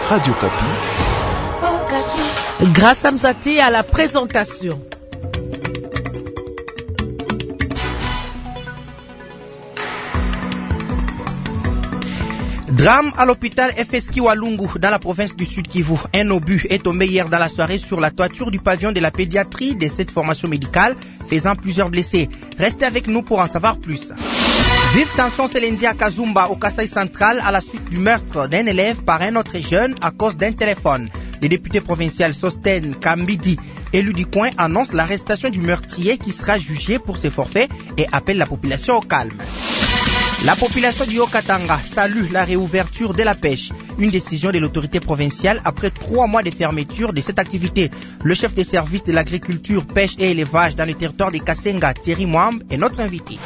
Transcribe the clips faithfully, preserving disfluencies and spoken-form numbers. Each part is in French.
Radio Kapi. Grâce à Mzati à la présentation. Drame à l'hôpital F S K Walungu dans la province du Sud Kivu. Un obus est tombé hier dans la soirée sur la toiture du pavillon de la pédiatrie de cette formation médicale, faisant plusieurs blessés. Restez avec nous pour en savoir plus. Vive tension ce lundi à Kazumba, au Kasaï central, à la suite du meurtre d'un élève par un autre jeune à cause d'un téléphone. Le député provincial Sosten Kambidi, élu du coin, annonce l'arrestation du meurtrier qui sera jugé pour ses forfaits et appelle la population au calme. La population du Haut-Katanga salue la réouverture de la pêche, une décision de l'autorité provinciale après trois mois de fermeture de cette activité. Le chef des services de l'agriculture, pêche et élevage dans le territoire de Kasenga, Thierry Mwamb, est notre invité.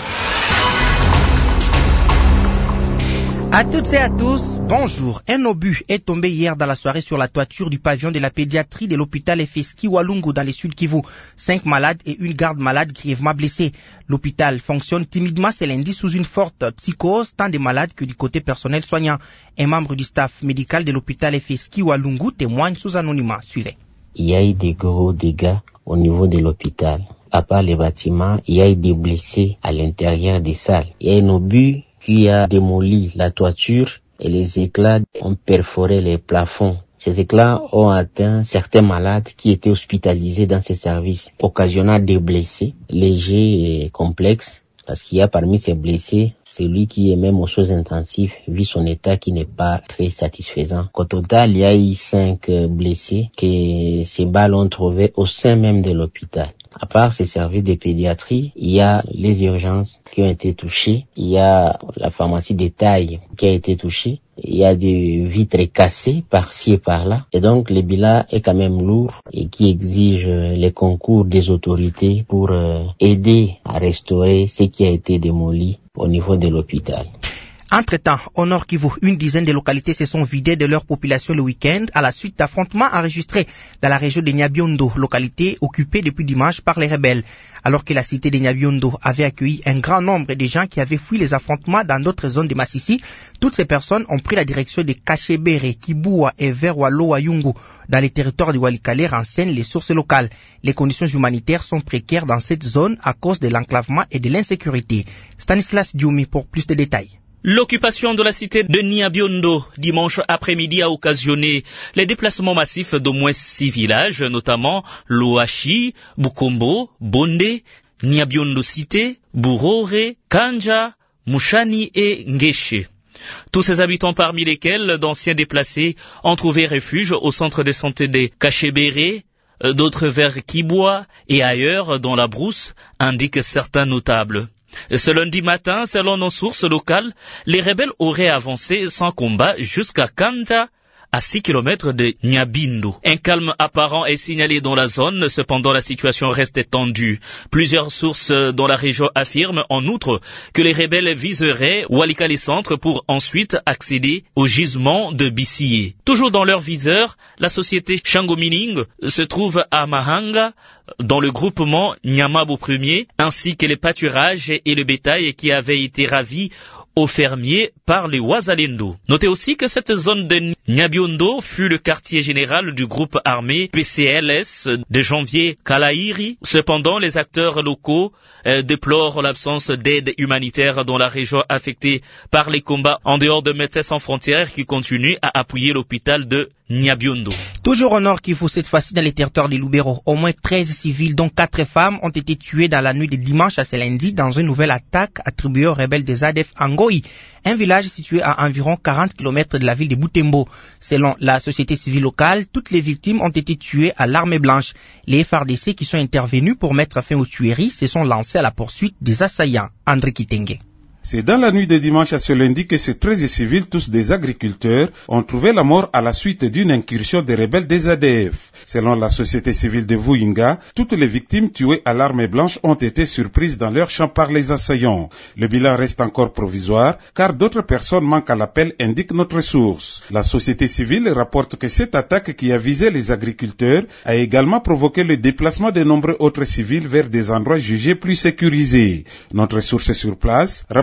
À toutes et à tous, bonjour. Un obus est tombé hier dans la soirée sur la toiture du pavillon de la pédiatrie de l'hôpital F S K Walungu dans le Sud Kivu. Cinq malades et une garde malade grièvement blessés. L'hôpital fonctionne timidement ce lundi sous une forte psychose, tant des malades que du côté personnel soignant. Un membre du staff médical de l'hôpital F S K Walungu témoigne sous anonymat. Suivez. Il y a eu des gros dégâts au niveau de l'hôpital. À part les bâtiments, il y a eu des blessés à l'intérieur des salles. Il y a un obus qui a démoli la toiture et les éclats ont perforé les plafonds. Ces éclats ont atteint certains malades qui étaient hospitalisés dans ces services, occasionnant des blessés légers et complexes, parce qu'il y a parmi ces blessés celui qui est même aux soins intensifs, vu son état qui n'est pas très satisfaisant. Au total, il y a eu cinq blessés que ces balles ont trouvés au sein même de l'hôpital. À part ces services de pédiatrie, il y a les urgences qui ont été touchées, il y a la pharmacie de taille qui a été touchée, il y a des vitres cassées par-ci et par-là. Et donc, le bilan est quand même lourd et qui exige les concours des autorités pour euh, aider à restaurer ce qui a été démoli au niveau de l'hôpital. Entre-temps, au Nord Kivu, une dizaine de localités se sont vidées de leur population le week-end à la suite d'affrontements enregistrés dans la région de Nyabiondo, localité occupée depuis dimanche par les rebelles. Alors que la cité de Nyabiondo avait accueilli un grand nombre de gens qui avaient fui les affrontements dans d'autres zones de Massissi, toutes ces personnes ont pris la direction de Kachebere, Kibua et vers Walo-Wayungu. Dans les territoires de Walikale, renseignent les sources locales. Les conditions humanitaires sont précaires dans cette zone à cause de l'enclavement et de l'insécurité. Stanislas Dioumi pour plus de détails. L'occupation de la cité de Nyabiondo dimanche après-midi a occasionné les déplacements massifs d'au moins six villages, notamment Loachi, Bukombo, Bonde, Nyabiondo Cité, Burore, Kanja, Mushani et Ngeshe. Tous ces habitants, parmi lesquels d'anciens déplacés, ont trouvé refuge au centre de santé de Kachebere, d'autres vers Kibwa et ailleurs dans la brousse, indiquent certains notables. Ce lundi matin, selon nos sources locales, les rebelles auraient avancé sans combat jusqu'à Kanta, à six kilomètres de Nyabindo. Un calme apparent est signalé dans la zone, cependant la situation reste tendue. Plusieurs sources dans la région affirment en outre que les rebelles viseraient Walikale Centre pour ensuite accéder au gisement de Bissié. Toujours dans leur viseur, la société Shango Mining se trouve à Mahanga, dans le groupement Nyamabo Premier, ainsi que les pâturages et le bétail qui avaient été ravis aux fermiers par les Wazalendo. Notez aussi que cette zone de Nyabiondo fut le quartier général du groupe armé P C L S de janvier Kalairi. Cependant, les acteurs locaux euh, déplorent l'absence d'aide humanitaire dans la région affectée par les combats en dehors de Médecins sans frontières qui continuent à appuyer l'hôpital de Nyabiondo. Toujours au Nord Kivu, cette fois-ci dans les territoires des Lubero, au moins treize civils dont quatre femmes ont été tuées dans la nuit de dimanche à ce lundi dans une nouvelle attaque attribuée aux rebelles des A D F Angoi, un village situé à environ quarante kilomètres de la ville de Butembo. Selon la société civile locale, toutes les victimes ont été tuées à l'arme blanche. Les F R D C qui sont intervenus pour mettre fin aux tueries se sont lancés à la poursuite des assaillants. André Kitenge. C'est dans la nuit de dimanche à ce lundi que ces treize civils, tous des agriculteurs, ont trouvé la mort à la suite d'une incursion des rebelles des A D F. Selon la société civile de Vuyinga, toutes les victimes tuées à l'arme blanche ont été surprises dans leur champ par les assaillants. Le bilan reste encore provisoire, car d'autres personnes manquent à l'appel, indique notre source. La société civile rapporte que cette attaque qui a visé les agriculteurs a également provoqué le déplacement de nombreux autres civils vers des endroits jugés plus sécurisés. Notre source sur place rapporte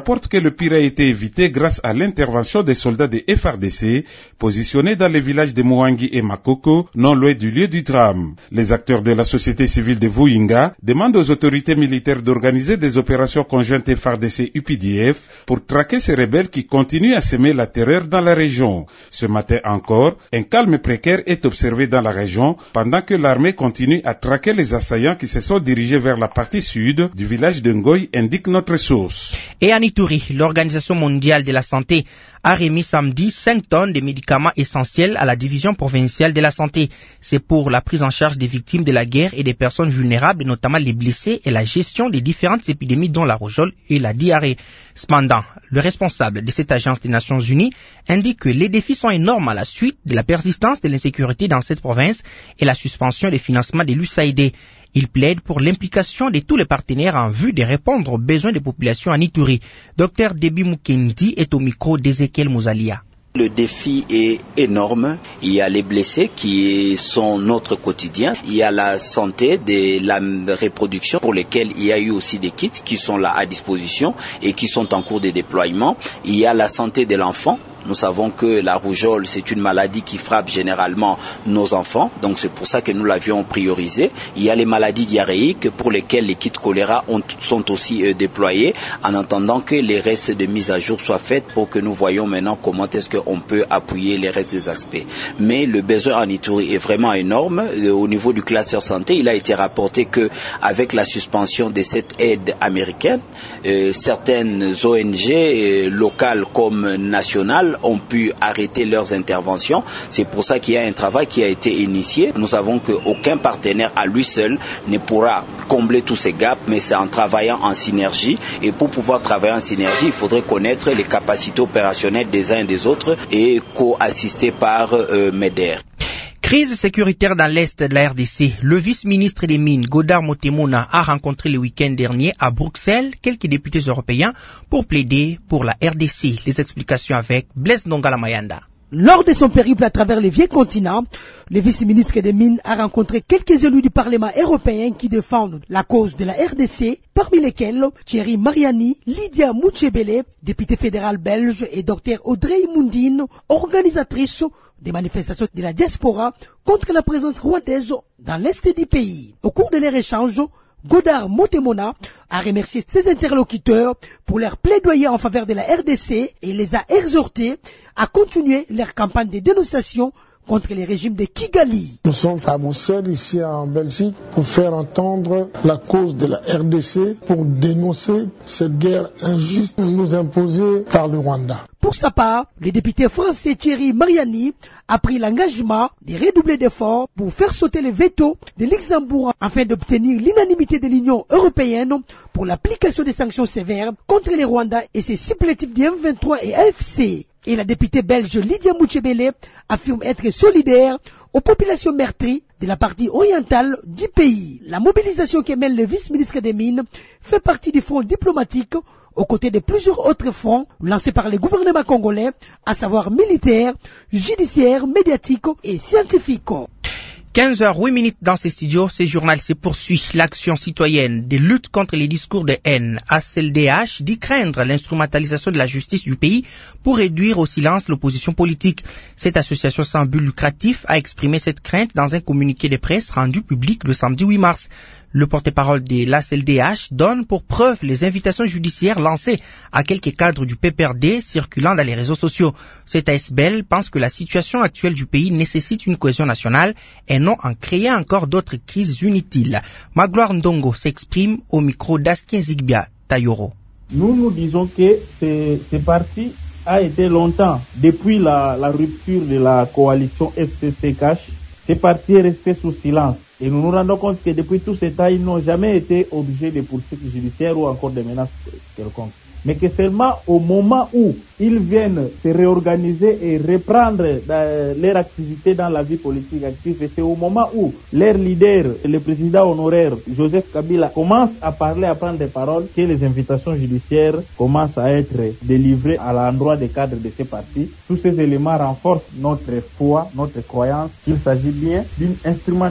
rapporte que le pire a été évité grâce à l'intervention des soldats des F R D C positionnés dans les villages de Mouangi et Makoko, non loin du lieu du drame. Les acteurs de la société civile de Vuyinga demandent aux autorités militaires d'organiser des opérations conjointes F R D C U P D F pour traquer ces rebelles qui continuent à semer la terreur dans la région. Ce matin encore, un calme précaire est observé dans la région pendant que l'armée continue à traquer les assaillants qui se sont dirigés vers la partie sud du village de Ngoy, indique notre source. Et à Ituri, l'Organisation mondiale de la santé a remis samedi cinq tonnes de médicaments essentiels à la division provinciale de la santé. C'est pour la prise en charge des victimes de la guerre et des personnes vulnérables, notamment les blessés, et la gestion des différentes épidémies dont la rougeole et la diarrhée. Cependant, le responsable de cette agence des Nations Unies indique que les défis sont énormes à la suite de la persistance de l'insécurité dans cette province et la suspension des financements de l'U S A I D. Il plaide pour l'implication de tous les partenaires en vue de répondre aux besoins des populations en Ituri. Docteur Debi Mukendi est au micro d'Ezekiel Mouzalia. Le défi est énorme. Il y a les blessés qui sont notre quotidien. Il y a la santé de la reproduction pour lesquels il y a eu aussi des kits qui sont là à disposition et qui sont en cours de déploiement. Il y a la santé de l'enfant. Nous savons que la rougeole, c'est une maladie qui frappe généralement nos enfants, donc c'est pour ça que nous l'avions priorisé. Il y a les maladies diarrhéiques pour lesquelles les kits choléra ont, sont aussi euh, déployés, en attendant que les restes de mise à jour soient faits pour que nous voyons maintenant comment est-ce qu'on peut appuyer les restes des aspects. Mais le besoin en Ituri est vraiment énorme. Euh, au niveau du classeur santé, il a été rapporté que avec la suspension de cette aide américaine, euh, certaines O N G euh, locales comme nationales ont pu arrêter leurs interventions. C'est pour ça qu'il y a un travail qui a été initié. Nous savons qu'aucun partenaire à lui seul ne pourra combler tous ces gaps, mais c'est en travaillant en synergie. Et pour pouvoir travailler en synergie, il faudrait connaître les capacités opérationnelles des uns et des autres et co-assister par euh, MEDER. Crise sécuritaire dans l'Est de la R D C. Le vice-ministre des Mines, Godard Motemona, a rencontré le week-end dernier à Bruxelles quelques députés européens pour plaider pour la R D C. Les explications avec Blaise Ndongala Mayanda. Lors de son périple à travers les vieux continents, le vice-ministre des Mines a rencontré quelques élus du Parlement européen qui défendent la cause de la R D C, parmi lesquels Thierry Mariani, Lydia Mouchebele, députée fédérale belge, et Dr Audrey Mundine, organisatrice des manifestations de la diaspora contre la présence rwandaise dans l'Est du pays. Au cours de leur échange, Godard Motemona a remercié ses interlocuteurs pour leur plaidoyer en faveur de la R D C et les a exhortés à continuer leur campagne de dénonciation contre les régimes de Kigali. Nous sommes à Bruxelles, ici en Belgique, pour faire entendre la cause de la R D C, pour dénoncer cette guerre injuste nous imposée par le Rwanda. Pour sa part, le député français Thierry Mariani a pris l'engagement de redoubler d'efforts pour faire sauter les veto de Luxembourg afin d'obtenir l'unanimité de l'Union européenne pour l'application des sanctions sévères contre les Rwandais et ses supplétifs du M vingt-trois et A F C. Et la députée belge Lydia Mouchebele affirme être solidaire aux populations meurtries de la partie orientale du pays. La mobilisation qui mène le vice-ministre des Mines fait partie du front diplomatique aux côtés de plusieurs autres fronts lancés par le gouvernement congolais, à savoir militaire, judiciaire, médiatique et scientifique. quinze heures huit minutes dans ces studios, ce journal se poursuit. L'action citoyenne de lutte contre les discours de haine, A C L D H, dit craindre l'instrumentalisation de la justice du pays pour réduire au silence l'opposition politique. Cette association sans but lucratif a exprimé cette crainte dans un communiqué de presse rendu public le samedi huit mars. Le porte-parole de l'A C L D H donne pour preuve les invitations judiciaires lancées à quelques cadres du P P R D circulant dans les réseaux sociaux. Cet A S B L pense que la situation actuelle du pays nécessite une cohésion nationale et non en créant encore d'autres crises inutiles. Magloire Ndongo s'exprime au micro d'Askin Zigbia Tayoro. Nous nous disons que ce, ce parti a été longtemps, depuis la, la rupture de la coalition F C C Cash, ce parti est resté sous silence. Et nous nous rendons compte que depuis tout ce temps, ils n'ont jamais été obligés de poursuites judiciaires ou encore de menaces quelconques. Mais que seulement au moment où ils viennent se réorganiser et reprendre euh, leur activité dans la vie politique active, et c'est au moment où leur leader, le président honoraire Joseph Kabila, commence à parler, à prendre des paroles, que les invitations judiciaires commencent à être délivrées à l'endroit des cadres de ces partis. Tous ces éléments renforcent notre foi, notre croyance qu'il s'agit bien d'une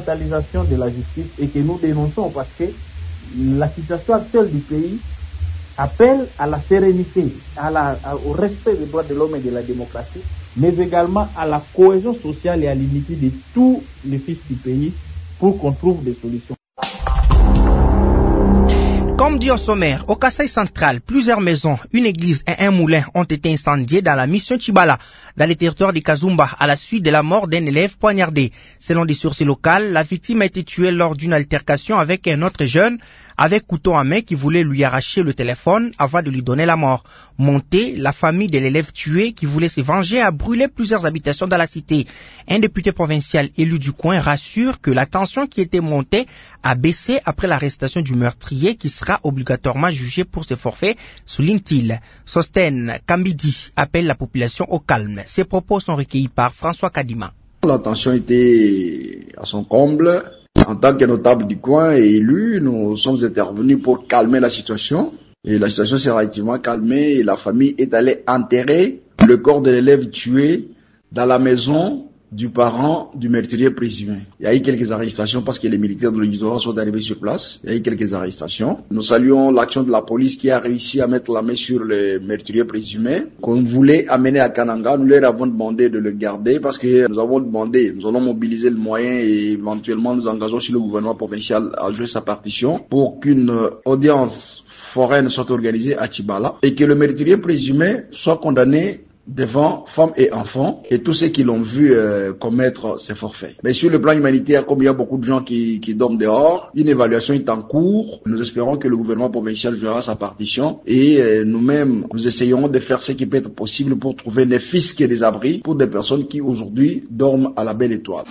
instrumentalisation de la justice et que nous dénonçons parce que la situation actuelle du pays appelle à la sérénité, à la, à, au respect des droits de l'homme et de la démocratie, mais également à la cohésion sociale et à l'unité de tous les fils du pays pour qu'on trouve des solutions. Comme dit au sommaire, au Kasaï central, plusieurs maisons, une église et un moulin ont été incendiés dans la mission Chibala, dans les territoires de Kazumba, à la suite de la mort d'un élève poignardé. Selon des sources locales, la victime a été tuée lors d'une altercation avec un autre jeune, avec couteau en main, qui voulait lui arracher le téléphone avant de lui donner la mort. Montée, la famille de l'élève tué, qui voulait se venger, a brûlé plusieurs habitations dans la cité. Un député provincial élu du coin rassure que la tension qui était montée a baissé après l'arrestation du meurtrier, qui sera obligatoirement jugé pour ce forfait, souligne-t-il. Sosten Kambidi appelle la population au calme. Ces propos sont recueillis par François Kadima. La tension était à son comble. En tant que notable du coin et élu, nous sommes intervenus pour calmer la situation. Et la situation s'est relativement calmée et la famille est allée enterrer le corps de l'élève tué dans la maison du parent du meurtrier présumé. Il y a eu quelques arrestations parce que les militaires de l'Union sont arrivés sur place. Il y a eu quelques arrestations. Nous saluons l'action de la police qui a réussi à mettre la main sur le meurtrier présumé qu'on voulait amener à Kananga. Nous leur avons demandé de le garder parce que nous avons demandé, nous allons mobiliser le moyen et éventuellement nous engageons sur le gouvernement provincial à jouer sa partition pour qu'une audience foraine soit organisée à Chibala et que le meurtrier présumé soit condamné devant femmes et enfants et tous ceux qui l'ont vu euh, commettre ces forfaits. Mais sur le plan humanitaire, comme il y a beaucoup de gens qui, qui dorment dehors, une évaluation est en cours. Nous espérons que le gouvernement provincial jouera sa partition et euh, nous-mêmes, nous essayons de faire ce qui peut être possible pour trouver des fiscs et des abris pour des personnes qui aujourd'hui dorment à la belle étoile.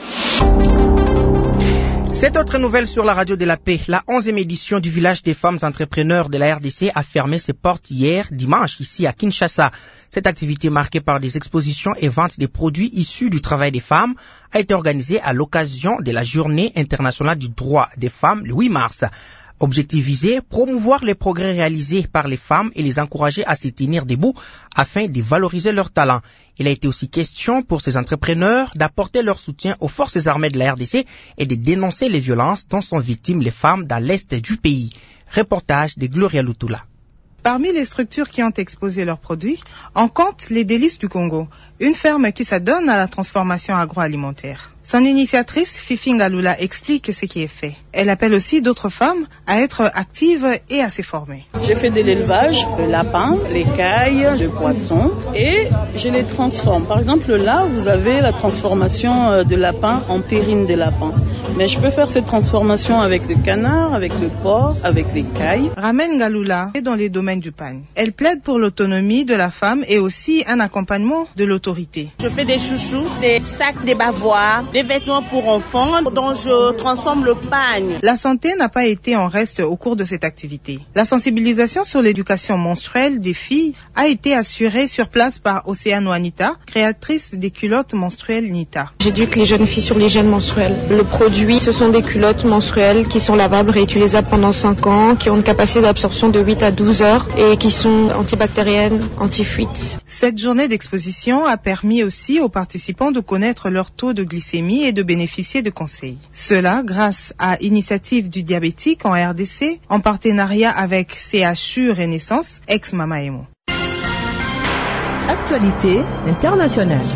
Cette autre nouvelle sur la radio de la paix, la onzième édition du village des femmes entrepreneurs de la R D C a fermé ses portes hier, dimanche, ici à Kinshasa. Cette activité marquée par des expositions et ventes des produits issus du travail des femmes a été organisée à l'occasion de la Journée internationale du droit des femmes le huit mars. Objectif visé, promouvoir les progrès réalisés par les femmes et les encourager à se tenir debout afin de valoriser leurs talents. Il a été aussi question pour ces entrepreneurs d'apporter leur soutien aux forces armées de la R D C et de dénoncer les violences dont sont victimes les femmes dans l'est du pays. Reportage de Gloria Lutula. Parmi les structures qui ont exposé leurs produits, on compte les Délices du Congo, une ferme qui s'adonne à la transformation agroalimentaire. Son initiatrice, Fifi Ngalula, explique ce qui est fait. Elle appelle aussi d'autres femmes à être actives et à se former. J'ai fait de l'élevage, le lapin, les cailles, le poisson et je les transforme. Par exemple, là, vous avez la transformation de lapin en terrine de lapin. Mais je peux faire cette transformation avec le canard, avec le porc, avec les cailles. Ramel Ngalula est dans les domaines du pain. Elle plaide pour l'autonomie de la femme et aussi un accompagnement de l'autorité. Je fais des chouchous, des sacs, des bavoirs, des vêtements pour enfants dont je transforme le pagne. La santé n'a pas été en reste au cours de cette activité. La sensibilisation sur l'éducation menstruelle des filles a été assurée sur place par Océane Wanita, créatrice des culottes menstruelles Nita. J'éduque les jeunes filles sur l'hygiène menstruelle. Le produit, ce sont des culottes menstruelles qui sont lavables, réutilisables pendant cinq ans, qui ont une capacité d'absorption de huit à douze heures et qui sont antibactériennes, anti-fuite. Cette journée d'exposition a permis aussi aux participants de connaître leur taux de glycémie et de bénéficier de conseils. Cela grâce à Initiative du diabétique en R D C, en partenariat avec C H U Renaissance, ex-Mamaemo. Actualité internationale.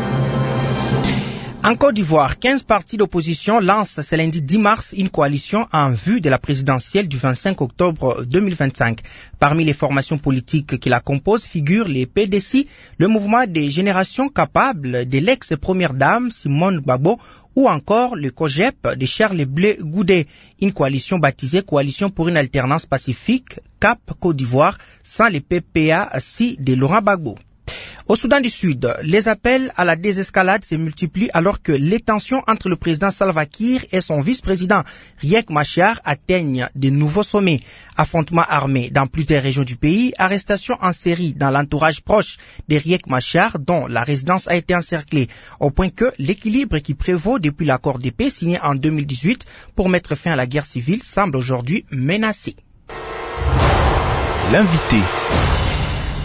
En Côte d'Ivoire, quinze partis d'opposition lancent ce lundi dix mars une coalition en vue de la présidentielle du vingt-cinq octobre deux mille vingt-cinq. Parmi les formations politiques qui la composent figurent les P D C, le mouvement des générations capables de l'ex-première dame Simone Gbagbo ou encore le COGEP de Charles Blé Goudé, une coalition baptisée Coalition pour une alternance pacifique Cap Côte d'Ivoire sans les P P A-C de Laurent Gbagbo. Au Soudan du Sud, les appels à la désescalade se multiplient alors que les tensions entre le président Salva Kiir et son vice-président Riek Machar atteignent de nouveaux sommets. Affrontements armés dans plusieurs régions du pays, arrestations en série dans l'entourage proche de Riek Machar dont la résidence a été encerclée, au point que l'équilibre qui prévaut depuis l'accord de paix signé en deux mille dix-huit pour mettre fin à la guerre civile semble aujourd'hui menacé. L'invité.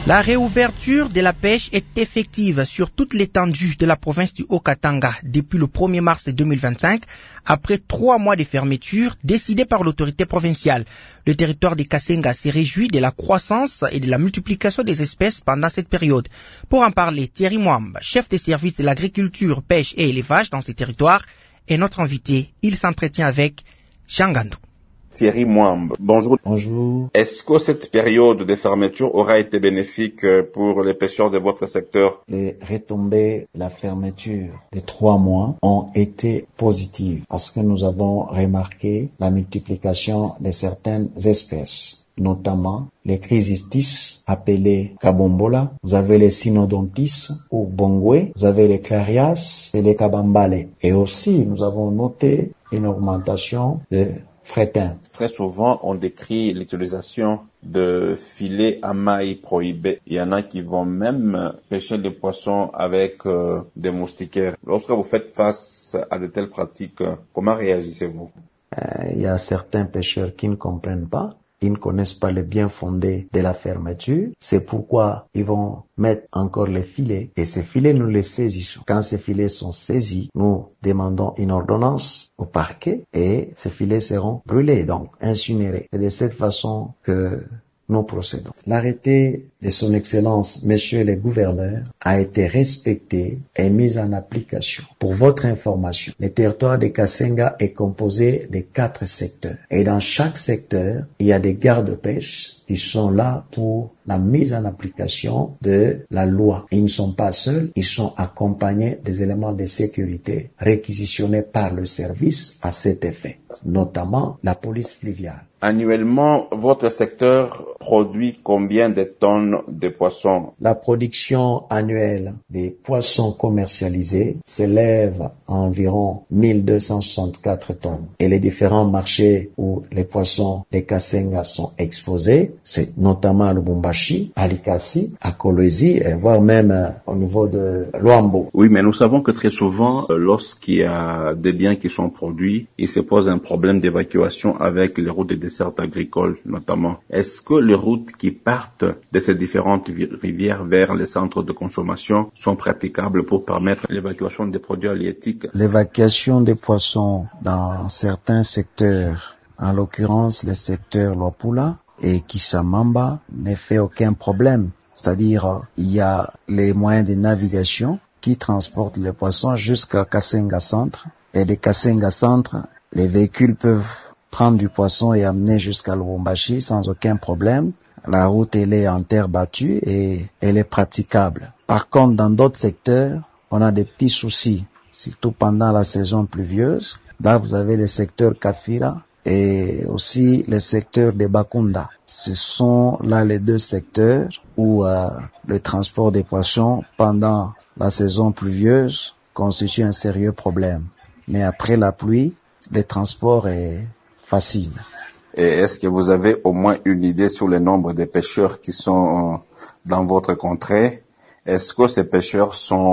La réouverture de la pêche est effective sur toute l'étendue de la province du Haut-Katanga depuis le premier mars deux mille vingt-cinq, après trois mois de fermeture décidée par l'autorité provinciale. Le territoire de Kasenga s'est réjoui de la croissance et de la multiplication des espèces pendant cette période. Pour en parler, Thierry Mwamba, chef des services de l'agriculture, pêche et élevage dans ces territoires, est notre invité. Il s'entretient avec Jean Gandou. Thierry Mwamba, bonjour. Bonjour. Est-ce que cette période de fermeture aura été bénéfique pour les pêcheurs de votre secteur? Les retombées de la fermeture des trois mois ont été positives parce que nous avons remarqué la multiplication de certaines espèces, notamment les chrysistis appelés kabombola, vous avez les synodontis ou bongwe, vous avez les clarias et les kabambale. Et aussi, nous avons noté une augmentation de Frétin. Très souvent, on décrit l'utilisation de filets à mailles prohibés. Il y en a qui vont même pêcher les poissons avec euh, des moustiquaires. Lorsque vous faites face à de telles pratiques, comment réagissez-vous? Euh, il y a certains pêcheurs qui ne comprennent pas. Ils ne connaissent pas le bien fondé de la fermeture. C'est pourquoi ils vont mettre encore les filets. Et ces filets, nous les saisissons. Quand ces filets sont saisis, nous demandons une ordonnance au parquet et ces filets seront brûlés, donc incinérés. C'est de cette façon que nous procédons. L'arrêté de son Excellence, Messieurs les gouverneurs, a été respecté et mis en application. Pour votre information, le territoire de Kasenga est composé de quatre secteurs. Et dans chaque secteur, il y a des gardes-pêche qui sont là pour la mise en application de la loi. Ils ne sont pas seuls, ils sont accompagnés des éléments de sécurité réquisitionnés par le service à cet effet, notamment la police fluviale. Annuellement, votre secteur produit combien de tonnes de poissons? La production annuelle des poissons commercialisés s'élève à environ mille deux cent soixante-quatre tonnes. Et les différents marchés où les poissons des Kasenga sont exposés, c'est notamment à Lubumbashi, à Likasi, à Kolwezi, et voire même euh, au niveau de Luambo. Oui, mais nous savons que très souvent, euh, lorsqu'il y a des biens qui sont produits, il se pose un problème d'évacuation avec les routes de desserte agricole notamment. Est-ce que les routes qui partent de ces différentes rivières vers les centres de consommation sont praticables pour permettre l'évacuation des produits halieutiques? L'évacuation des poissons dans certains secteurs, en l'occurrence les secteurs Luapula et Kisamamba, ne fait aucun problème. C'est-à-dire, il y a les moyens de navigation qui transportent les poissons jusqu'à Kasenga Centre. Et de Kasenga Centre, les véhicules peuvent prendre du poisson et amener jusqu'à Lubumbashi sans aucun problème. La route, elle est en terre battue et elle est praticable. Par contre, dans d'autres secteurs, on a des petits soucis, surtout pendant la saison pluvieuse. Là, vous avez le secteur Kafira et aussi le secteur de Bakunda. Ce sont là les deux secteurs où euh, le transport des poissons pendant la saison pluvieuse constitue un sérieux problème. Mais après la pluie, le transport est facile. Et est-ce que vous avez au moins une idée sur le nombre de pêcheurs qui sont dans votre contrée? Est-ce que ces pêcheurs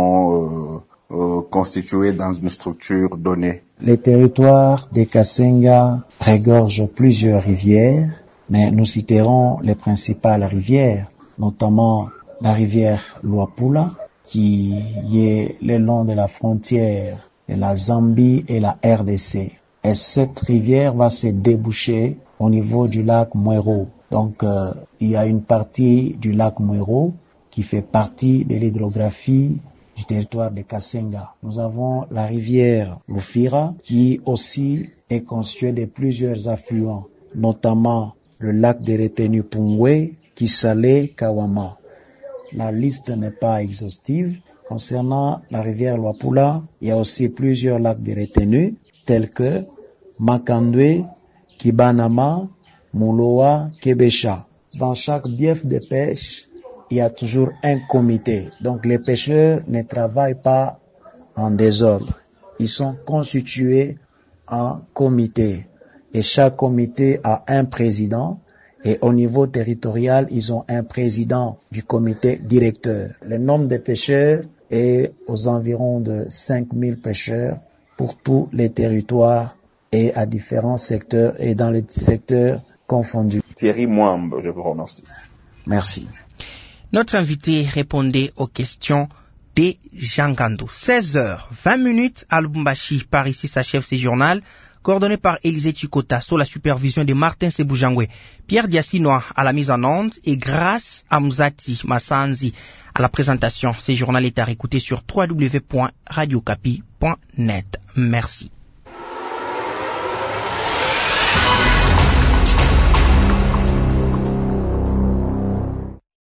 sont euh, euh, constitués dans une structure donnée? Les territoires des Kasenga regorgent plusieurs rivières, mais nous citerons les principales rivières, notamment la rivière Luapula, qui est le long de la frontière de la Zambie et la R D C. Et cette rivière va se déboucher au niveau du lac Mwero. Donc, euh, il y a une partie du lac Mwero qui fait partie de l'hydrographie du territoire de Kasenga. Nous avons la rivière Lufira qui aussi est constituée de plusieurs affluents, notamment le lac de retenue Pungwe, Kisale, Kawama. La liste n'est pas exhaustive. Concernant la rivière Luapula, il y a aussi plusieurs lacs de retenue tels que Makandwe, Kibanama, Mouloa, Kebesha. Dans chaque bief de pêche, il y a toujours un comité. Donc les pêcheurs ne travaillent pas en désordre. Ils sont constitués en comité. Et chaque comité a un président. Et au niveau territorial, ils ont un président du comité directeur. Le nombre de pêcheurs est aux environs de cinq mille pêcheurs pour tous les territoires et à différents secteurs et dans les secteurs confondus. Thierry Mwamba, je vous remercie. Merci. Notre invité répondait aux questions des Jangando. seize heures vingt minutes à Lubumbashi. Par ici s'achève ce journal, coordonné par Élisée Chikota, sous la supervision de Martin Sebujangwe, Pierre Diasinoa à la mise en onde et grâce à Mzati Massanzi à la présentation. Ce journal est à réécouter sur w w w point radio okapi point net. Merci.